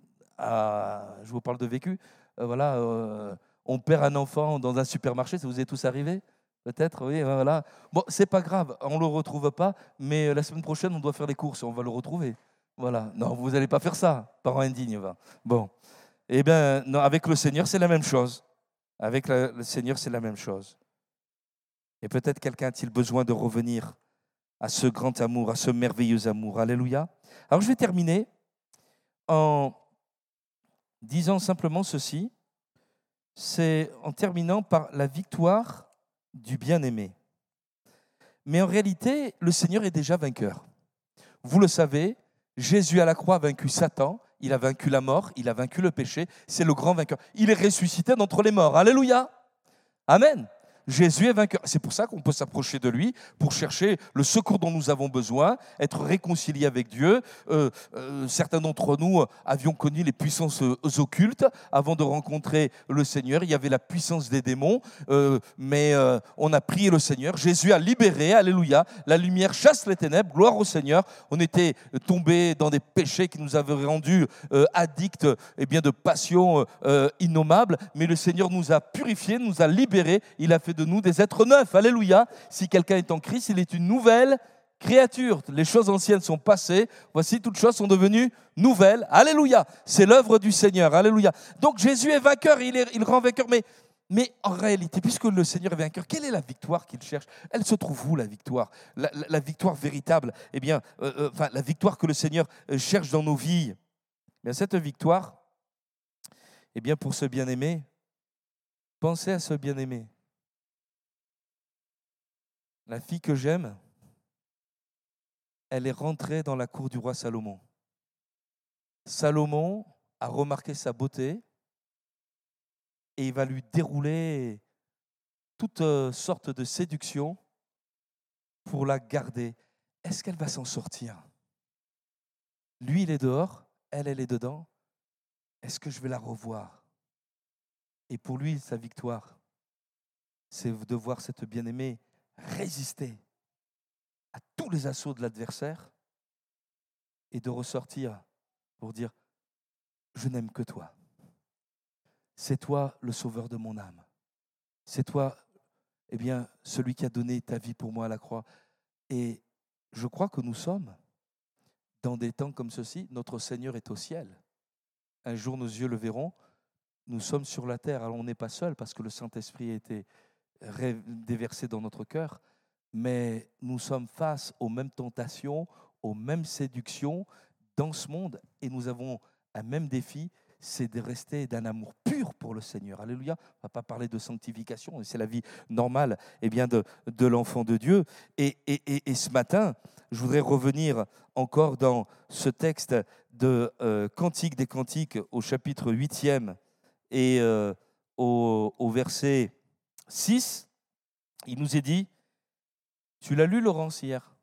[SPEAKER 1] ah, je vous parle de vécu. Euh, voilà... Euh, on perd un enfant dans un supermarché, ça vous est tous arrivé? Peut-être, oui, voilà. Bon, c'est pas grave, on ne le retrouve pas, mais la semaine prochaine, on doit faire les courses, on va le retrouver. Voilà. Non, vous n'allez pas faire ça, parents indignes. Va. Bon. Eh bien, non, avec le Seigneur, c'est la même chose. Avec la, le Seigneur, c'est la même chose. Et peut-être quelqu'un a-t-il besoin de revenir à ce grand amour, à ce merveilleux amour. Alléluia. Alors, je vais terminer en disant simplement ceci. C'est en terminant par la victoire du bien-aimé. Mais en réalité, le Seigneur est déjà vainqueur. Vous le savez, Jésus à la croix a vaincu Satan, il a vaincu la mort, il a vaincu le péché, c'est le grand vainqueur. Il est ressuscité d'entre les morts. Alléluia. Amen. Jésus est vainqueur. C'est pour ça qu'on peut s'approcher de lui pour chercher le secours dont nous avons besoin, être réconciliés avec Dieu. Euh, euh, certains d'entre nous avions connu les puissances occultes avant de rencontrer le Seigneur. Il y avait la puissance des démons, euh, mais euh, on a prié le Seigneur. Jésus a libéré, alléluia. La lumière chasse les ténèbres, gloire au Seigneur. On était tombés dans des péchés qui nous avaient rendus euh, addicts eh bien, de passions euh, innommables, mais le Seigneur nous a purifiés, nous a libérés. Il a fait de nous des êtres neufs. Alléluia. Si quelqu'un est en Christ, il est une nouvelle créature. Les choses anciennes sont passées. Voici, toutes choses sont devenues nouvelles. Alléluia. C'est l'œuvre du Seigneur. Alléluia. Donc Jésus est vainqueur. Il, est, il rend vainqueur. Mais, mais en réalité, puisque le Seigneur est vainqueur, quelle est la victoire qu'il cherche? Elle se trouve où, la victoire? La, la, la victoire véritable. Eh bien, euh, euh, enfin, la victoire que le Seigneur cherche dans nos vies. Eh bien, cette victoire, eh bien, pour ce bien-aimé, Pensez à ce bien-aimé. La fille que j'aime, elle est rentrée dans la cour du roi Salomon. Salomon a remarqué sa beauté et il va lui dérouler toutes euh, sortes de séductions pour la garder. Est-ce qu'elle va s'en sortir? Lui, il est dehors, elle, elle est dedans. Est-ce que je vais la revoir? Et pour lui, sa victoire, c'est de voir cette bien-aimée résister à tous les assauts de l'adversaire et de ressortir pour dire « Je n'aime que toi. C'est toi le sauveur de mon âme. C'est toi, eh bien, celui qui a donné ta vie pour moi à la croix. » Et je crois que nous sommes dans des temps comme ceci. Notre Seigneur est au ciel. Un jour, nos yeux le verront. Nous sommes sur la terre. Alors, on n'est pas seul parce que le Saint-Esprit a été déversé dans notre cœur. Mais nous sommes face aux mêmes tentations, aux mêmes séductions dans ce monde. Et nous avons un même défi, c'est de rester d'un amour pur pour le Seigneur. Alléluia. On ne va pas parler de sanctification, c'est la vie normale eh bien de, de l'enfant de Dieu. Et, et, et, et ce matin, je voudrais revenir encore dans ce texte de euh, Cantique des Cantiques au chapitre huitième et euh, au, au verset six. Il nous est dit, tu l'as lu Laurence hier,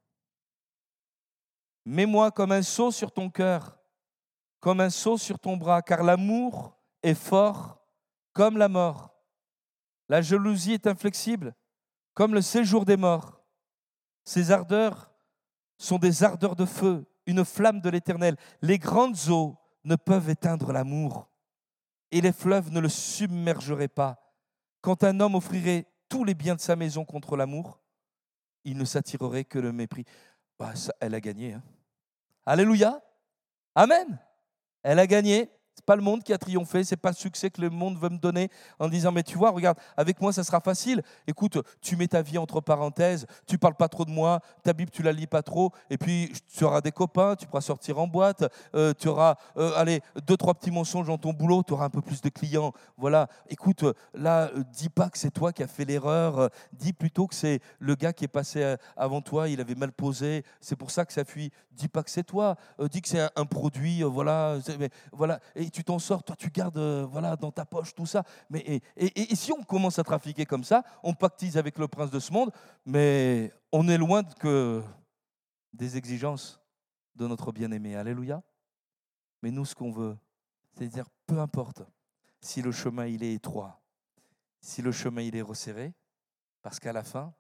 [SPEAKER 1] mets-moi comme un sceau sur ton cœur, comme un sceau sur ton bras, car l'amour est fort comme la mort. La jalousie est inflexible comme le séjour des morts. Ses ardeurs sont des ardeurs de feu, une flamme de l'Éternel. Les grandes eaux ne peuvent éteindre l'amour et les fleuves ne le submergeraient pas. Quand un homme offrirait tous les biens de sa maison contre l'amour, il ne s'attirerait que le mépris. Bah, ça, elle a gagné. Hein. Alléluia. Amen. Elle a gagné. Ce n'est pas le monde qui a triomphé, ce n'est pas le succès que le monde veut me donner en disant « mais tu vois, regarde, avec moi ça sera facile. Écoute, tu mets ta vie entre parenthèses, tu ne parles pas trop de moi, ta Bible tu ne la lis pas trop, et puis tu auras des copains, tu pourras sortir en boîte, euh, tu auras euh, allez, deux, trois petits mensonges dans ton boulot, tu auras un peu plus de clients. Voilà, écoute, là, euh, dis pas que c'est toi qui as fait l'erreur, euh, dis plutôt que c'est le gars qui est passé euh, avant toi, il avait mal posé, c'est pour ça que ça fuit. Dis pas que c'est toi, euh, dis que c'est un, un produit, euh, voilà, mais, voilà. Et tu t'en sors, toi tu gardes euh, voilà, dans ta poche tout ça. Mais, et, et, et si on commence à trafiquer comme ça, on pactise avec le prince de ce monde, mais on est loin que des exigences de notre bien-aimé. Alléluia. Mais nous, ce qu'on veut, c'est dire, peu importe si le chemin il est étroit, si le chemin il est resserré, parce qu'à la fin,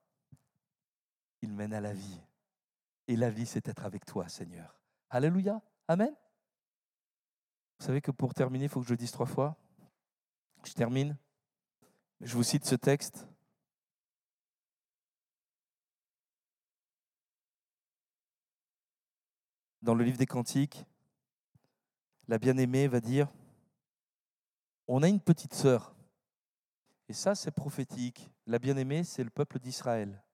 [SPEAKER 1] il mène à la vie. Et la vie, c'est être avec toi, Seigneur. Alléluia. Amen. Vous savez que pour terminer, il faut que je le dise trois fois. Je termine. Je vous cite ce texte. Dans le livre des Cantiques, la bien-aimée va dire, on a une petite sœur. Et ça, c'est prophétique. La bien-aimée, c'est le peuple d'Israël.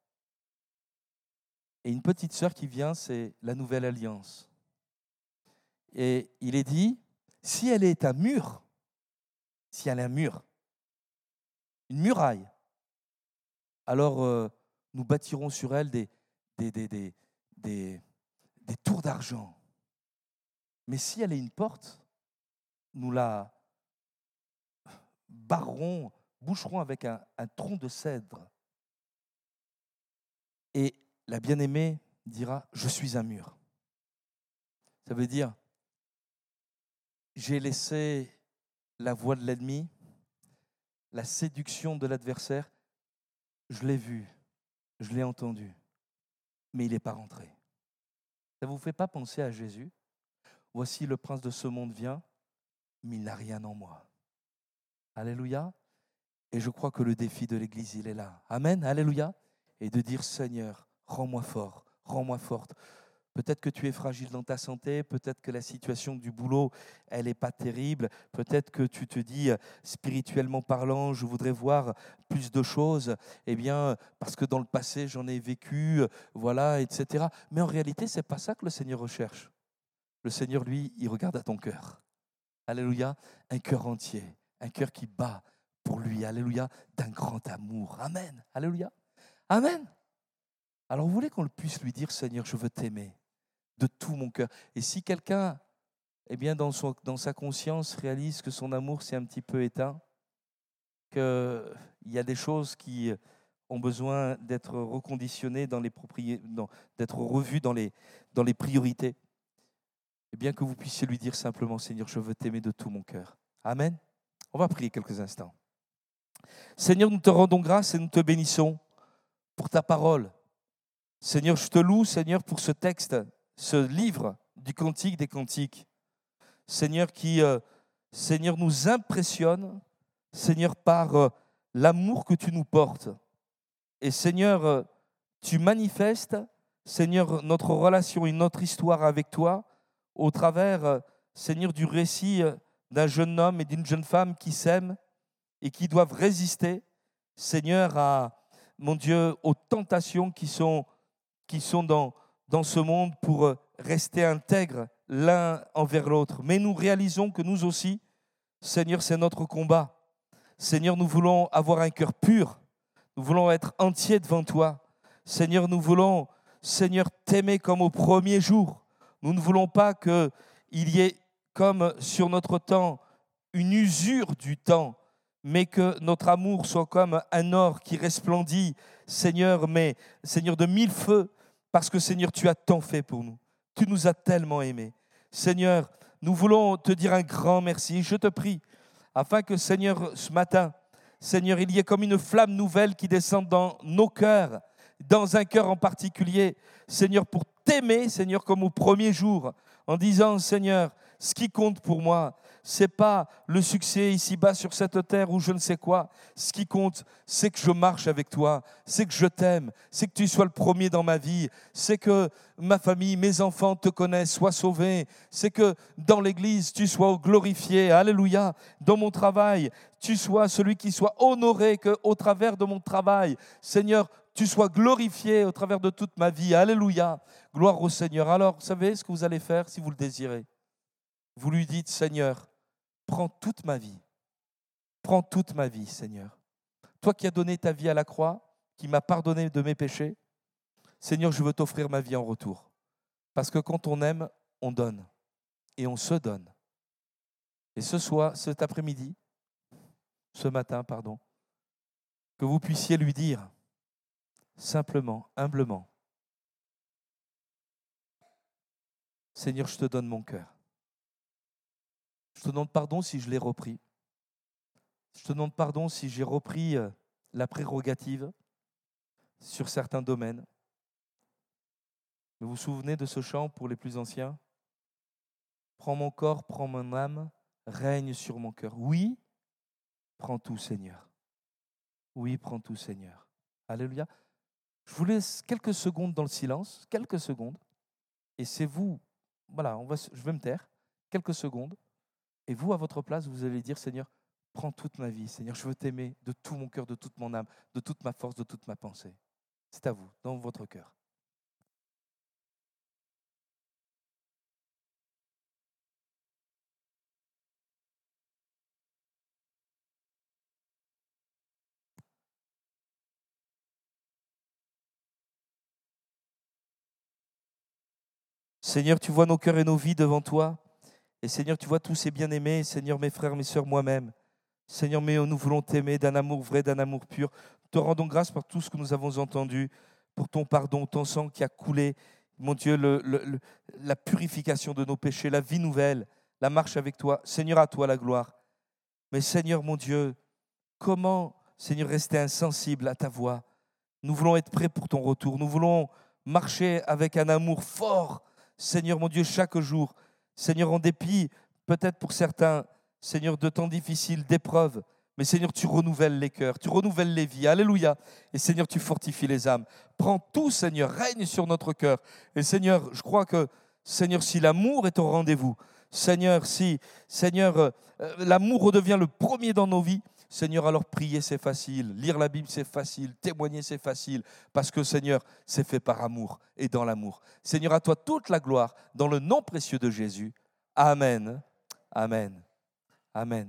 [SPEAKER 1] Et une petite sœur qui vient, c'est la nouvelle alliance. Et il est dit, si elle est un mur, si elle est un mur, une muraille, alors euh, nous bâtirons sur elle des, des, des, des, des, des tours d'argent. Mais si elle est une porte, nous la barrerons, boucherons avec un, un tronc de cèdre. Et la bien-aimée dira, je suis un mur. Ça veut dire, j'ai laissé la voix de l'ennemi, la séduction de l'adversaire, je l'ai vu, je l'ai entendu, mais il n'est pas rentré. Ça ne vous fait pas penser à Jésus? Voici le prince de ce monde vient, mais il n'a rien en moi. Alléluia. Et je crois que le défi de l'Église, il est là. Amen. Alléluia. Et de dire, Seigneur, rends-moi fort, rends-moi forte. Peut-être que tu es fragile dans ta santé, peut-être que la situation du boulot, elle n'est pas terrible, peut-être que tu te dis, spirituellement parlant, je voudrais voir plus de choses, eh bien, parce que dans le passé, j'en ai vécu, voilà, et cetera. Mais en réalité, ce n'est pas ça que le Seigneur recherche. Le Seigneur, lui, il regarde à ton cœur. Alléluia, un cœur entier, un cœur qui bat pour lui, alléluia, d'un grand amour. Amen, alléluia, amen. Alors vous voulez qu'on puisse lui dire, Seigneur, je veux t'aimer de tout mon cœur. Et si quelqu'un, eh bien, dans, son, dans sa conscience, réalise que son amour s'est un petit peu éteint, qu'il y a des choses qui ont besoin d'être reconditionnées, dans les propri... non, d'être revues dans les, dans les priorités, eh bien que vous puissiez lui dire simplement, Seigneur, je veux t'aimer de tout mon cœur. Amen. On va prier quelques instants. Seigneur, nous te rendons grâce et nous te bénissons pour ta parole. Seigneur, je te loue, Seigneur, pour ce texte, ce livre du Cantique des Cantiques. Seigneur, qui, euh, Seigneur, nous impressionne, Seigneur, par euh, l'amour que tu nous portes. Et Seigneur, euh, tu manifestes, Seigneur, notre relation et notre histoire avec toi au travers, euh, Seigneur, du récit euh, d'un jeune homme et d'une jeune femme qui s'aiment et qui doivent résister, Seigneur, à, mon Dieu, aux tentations qui sont, qui sont dans, dans ce monde pour euh, rester intègres l'un envers l'autre. Mais nous réalisons que nous aussi, Seigneur, c'est notre combat. Seigneur, nous voulons avoir un cœur pur. Nous voulons être entiers devant toi. Seigneur, nous voulons, Seigneur, t'aimer comme au premier jour. Nous ne voulons pas qu'il y ait, comme sur notre temps, une usure du temps, mais que notre amour soit comme un or qui resplendit, Seigneur, mais Seigneur, de mille feux, parce que, Seigneur, tu as tant fait pour nous. Tu nous as tellement aimés. Seigneur, nous voulons te dire un grand merci. Je te prie, afin que, Seigneur, ce matin, Seigneur, il y ait comme une flamme nouvelle qui descende dans nos cœurs, dans un cœur en particulier, Seigneur, pour t'aimer, Seigneur, comme au premier jour, en disant, Seigneur, ce qui compte pour moi, ce n'est pas le succès ici-bas sur cette terre ou je ne sais quoi. Ce qui compte, c'est que je marche avec toi, c'est que je t'aime, c'est que tu sois le premier dans ma vie, c'est que ma famille, mes enfants te connaissent, soient sauvés, c'est que dans l'église, tu sois glorifié, alléluia, dans mon travail, tu sois celui qui soit honoré, qu'au travers de mon travail, Seigneur, tu sois glorifié au travers de toute ma vie, alléluia, gloire au Seigneur. Alors, vous savez ce que vous allez faire si vous le désirez? Vous lui dites, Seigneur, prends toute ma vie. Prends toute ma vie, Seigneur. Toi qui as donné ta vie à la croix, qui m'as pardonné de mes péchés, Seigneur, je veux t'offrir ma vie en retour. Parce que quand on aime, on donne. Et on se donne. Et ce soir, cet après-midi, ce matin, pardon, que vous puissiez lui dire, simplement, humblement, Seigneur, je te donne mon cœur. Je te demande pardon si je l'ai repris. Je te demande pardon si j'ai repris la prérogative sur certains domaines. Vous vous souvenez de ce chant pour les plus anciens? Prends mon corps, prends mon âme, règne sur mon cœur. Oui, prends tout, Seigneur. Oui, prends tout, Seigneur. Alléluia. Je vous laisse quelques secondes dans le silence, quelques secondes. Et c'est vous, voilà, on va, je vais me taire, quelques secondes. Et vous, à votre place, vous allez dire, Seigneur, prends toute ma vie. Seigneur, je veux t'aimer de tout mon cœur, de toute mon âme, de toute ma force, de toute ma pensée. C'est à vous, dans votre cœur. Seigneur, tu vois nos cœurs et nos vies devant toi. Et Seigneur, tu vois tous ces bien-aimés. Seigneur, mes frères, mes sœurs, moi-même. Seigneur, mais nous voulons t'aimer d'un amour vrai, d'un amour pur. Te rendons grâce pour tout ce que nous avons entendu, pour ton pardon, ton sang qui a coulé. Mon Dieu, le, le, le, la purification de nos péchés, la vie nouvelle, la marche avec toi. Seigneur, à toi la gloire. Mais Seigneur, mon Dieu, comment, Seigneur, rester insensible à ta voix? Nous voulons être prêts pour ton retour. Nous voulons marcher avec un amour fort, Seigneur, mon Dieu, chaque jour. Seigneur, en dépit, peut-être pour certains, Seigneur, de temps difficiles, d'épreuves, mais Seigneur, tu renouvelles les cœurs, tu renouvelles les vies. Alléluia. Et Seigneur, tu fortifies les âmes. Prends tout, Seigneur, règne sur notre cœur. Et Seigneur, je crois que, Seigneur, si l'amour est au rendez-vous, Seigneur, si, Seigneur, euh, l'amour redevient le premier dans nos vies, Seigneur, alors prier, c'est facile. Lire la Bible, c'est facile. Témoigner, c'est facile. Parce que, Seigneur, c'est fait par amour et dans l'amour. Seigneur, à toi toute la gloire, dans le nom précieux de Jésus. Amen. Amen. Amen.